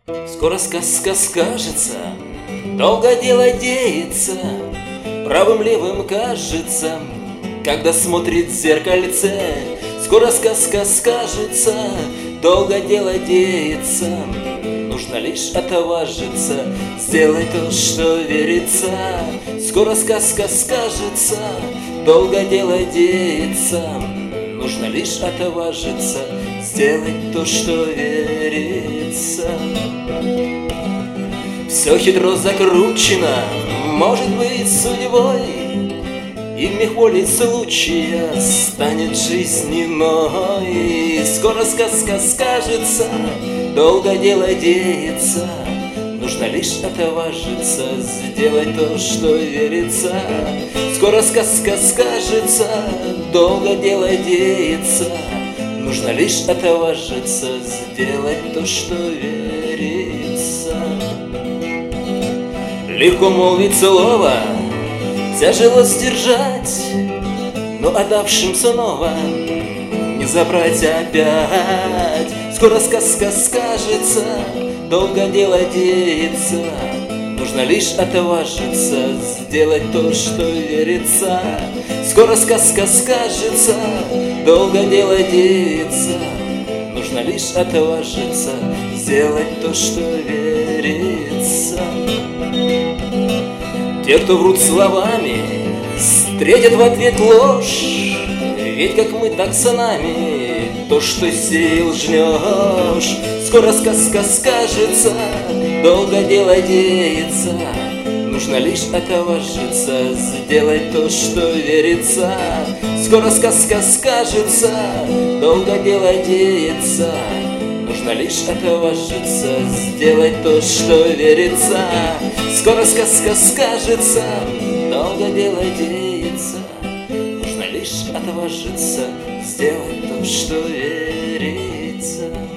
Скоро сказка скажется, долго дело деется, правым-левым кажется, когда смотрит в зеркальце. Скоро сказка скажется, долго дело деется, нужно лишь отважиться, сделать то, что верится. Скоро сказка скажется, долго дело деется, нужно лишь отважиться, сделать то, что верится. Все хитро закручено, может быть, судьбой, и в мехволе случая станет жизнь иной. Скоро сказка скажется, долго дело деется, нужно лишь отважиться, сделать то, что верится. Скоро сказка скажется, долго дело деется, нужно лишь отважиться, сделать то, что верится. Легко молвить слово, тяжело сдержать, но отдавшим снова не забрать опять. Скоро сказка скажется, долго дело деется, нужно лишь отважиться, сделать то, что верится. Скоро сказка скажется, долго дело деется, нужно лишь отважиться, сделать то, что верится. Те, кто врут словами, встретят в ответ ложь, ведь как мы, так с нами, то, что сеял, жнешь. Скоро сказка скажется, долго дело деется, нужно лишь отважиться, сделать то, что верится. Скоро сказка скажется, долго дело деется, нужно лишь отважиться, сделать то, что верится. Скоро сказка скажется, долго дело деется, нужно лишь отважиться, сделать то, что верится.